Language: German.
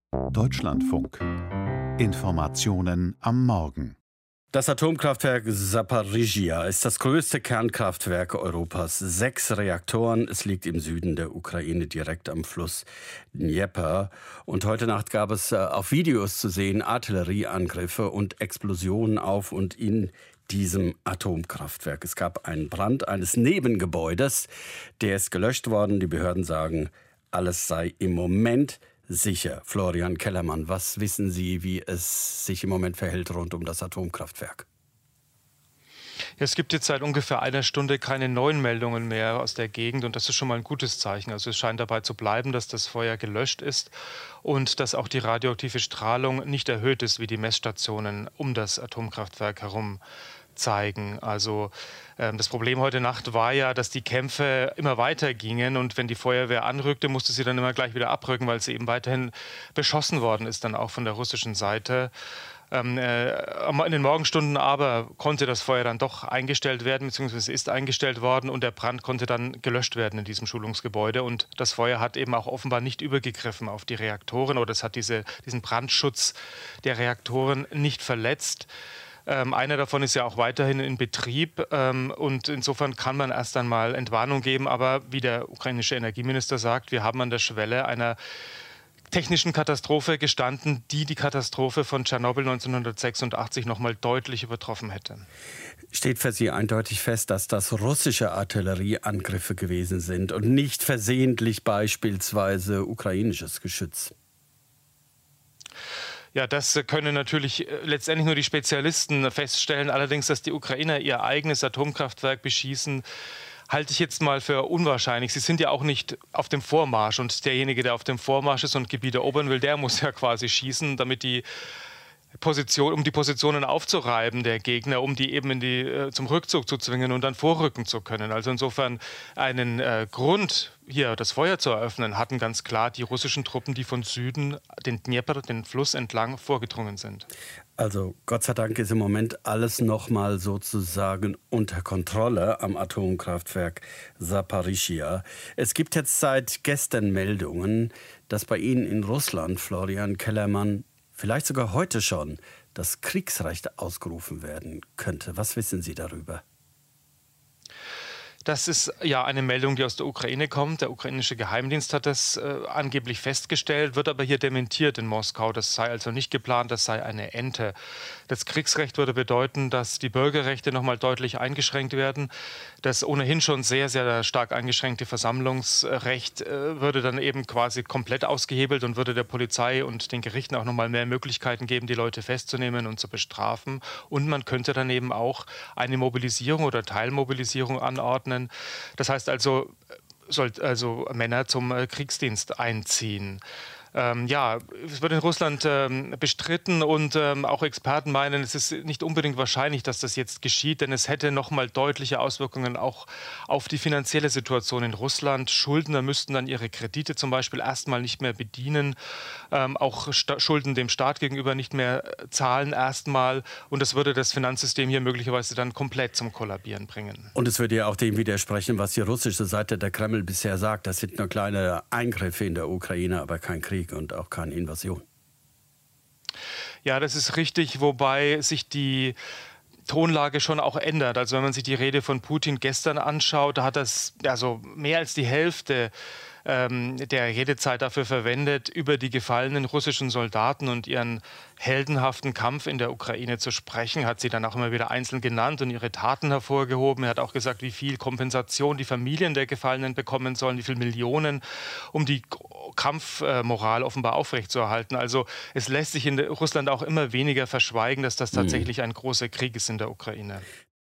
Deutschlandfunk. Informationen am Morgen. Das Atomkraftwerk Saparijschja ist das größte Kernkraftwerk Europas. 6 Reaktoren. Es liegt im Süden der Ukraine, direkt am Fluss Dnepr. Und heute Nacht gab es auf Videos zu sehen Artillerieangriffe und Explosionen auf und in diesem Atomkraftwerk. Es gab einen Brand eines Nebengebäudes. Der ist gelöscht worden. Die Behörden sagen, alles sei im Moment sicher. Florian Kellermann, was wissen Sie, wie es sich im Moment verhält rund um das Atomkraftwerk? Ja, es gibt jetzt seit ungefähr einer Stunde keine neuen Meldungen mehr aus der Gegend und das ist schon mal ein gutes Zeichen. Also es scheint dabei zu bleiben, dass das Feuer gelöscht ist und dass auch die radioaktive Strahlung nicht erhöht ist, wie die Messstationen um das Atomkraftwerk herum zeigen. Also das Problem heute Nacht war ja, dass die Kämpfe immer weiter gingen und wenn die Feuerwehr anrückte, musste sie dann immer gleich wieder abrücken, weil sie eben weiterhin beschossen worden ist, dann auch von der russischen Seite. In den Morgenstunden aber konnte das Feuer dann doch eingestellt werden, beziehungsweise ist eingestellt worden und der Brand konnte dann gelöscht werden in diesem Schulungsgebäude. Und das Feuer hat eben auch offenbar nicht übergegriffen auf die Reaktoren oder es hat diesen Brandschutz der Reaktoren nicht verletzt. Einer davon ist ja auch weiterhin in Betrieb und insofern kann man erst einmal Entwarnung geben. Aber wie der ukrainische Energieminister sagt, wir haben an der Schwelle einer technischen Katastrophe gestanden, die Katastrophe von Tschernobyl 1986 noch mal deutlich übertroffen hätte. Steht für Sie eindeutig fest, dass das russische Artillerieangriffe gewesen sind und nicht versehentlich beispielsweise ukrainisches Geschütz? Ja, das können natürlich letztendlich nur die Spezialisten feststellen. Allerdings, dass die Ukrainer ihr eigenes Atomkraftwerk beschießen, halte ich jetzt mal für unwahrscheinlich. Sie sind ja auch nicht auf dem Vormarsch und derjenige, der auf dem Vormarsch ist und Gebiete erobern will, der muss ja quasi schießen, damit um die Positionen aufzureiben der Gegner, um die eben zum Rückzug zu zwingen und dann vorrücken zu können. Also insofern einen Grund, hier das Feuer zu eröffnen, hatten ganz klar die russischen Truppen, die von Süden den Dnepr, den Fluss entlang, vorgedrungen sind. Also Gott sei Dank ist im Moment alles nochmal sozusagen unter Kontrolle am Atomkraftwerk Saparijschja. Es gibt jetzt seit gestern Meldungen, dass bei Ihnen in Russland, Florian Kellermann, vielleicht sogar heute schon das Kriegsrecht ausgerufen werden könnte. Was wissen Sie darüber? Das ist ja eine Meldung, die aus der Ukraine kommt. Der ukrainische Geheimdienst hat das angeblich festgestellt, wird aber hier dementiert in Moskau. Das sei also nicht geplant, das sei eine Ente. Das Kriegsrecht würde bedeuten, dass die Bürgerrechte noch mal deutlich eingeschränkt werden. Das ohnehin schon sehr, sehr stark eingeschränkte Versammlungsrecht würde dann eben quasi komplett ausgehebelt und würde der Polizei und den Gerichten auch noch mal mehr Möglichkeiten geben, die Leute festzunehmen und zu bestrafen. Und man könnte dann eben auch eine Mobilisierung oder Teilmobilisierung anordnen. Das heißt also, Männer zum Kriegsdienst einziehen. Es wird in Russland bestritten und auch Experten meinen, es ist nicht unbedingt wahrscheinlich, dass das jetzt geschieht, denn es hätte noch mal deutliche Auswirkungen auch auf die finanzielle Situation in Russland. Schuldner müssten dann ihre Kredite zum Beispiel erstmal nicht mehr bedienen, auch Schulden dem Staat gegenüber nicht mehr zahlen erstmal und das würde das Finanzsystem hier möglicherweise dann komplett zum Kollabieren bringen. Und es würde ja auch dem widersprechen, was die russische Seite der Kreml bisher sagt. Das sind nur kleine Eingriffe in der Ukraine, aber kein Krieg und auch keine Invasion. Ja, das ist richtig, wobei sich die Tonlage schon auch ändert. Also wenn man sich die Rede von Putin gestern anschaut, da hat das also mehr als die Hälfte der Redezeit dafür verwendet, über die gefallenen russischen Soldaten und ihren heldenhaften Kampf in der Ukraine zu sprechen, hat sie dann auch immer wieder einzeln genannt und ihre Taten hervorgehoben. Er hat auch gesagt, wie viel Kompensation die Familien der Gefallenen bekommen sollen, wie viele Millionen, um die Kampfmoral offenbar aufrechtzuerhalten. Also es lässt sich in Russland auch immer weniger verschweigen, dass das tatsächlich ein großer Krieg ist in der Ukraine.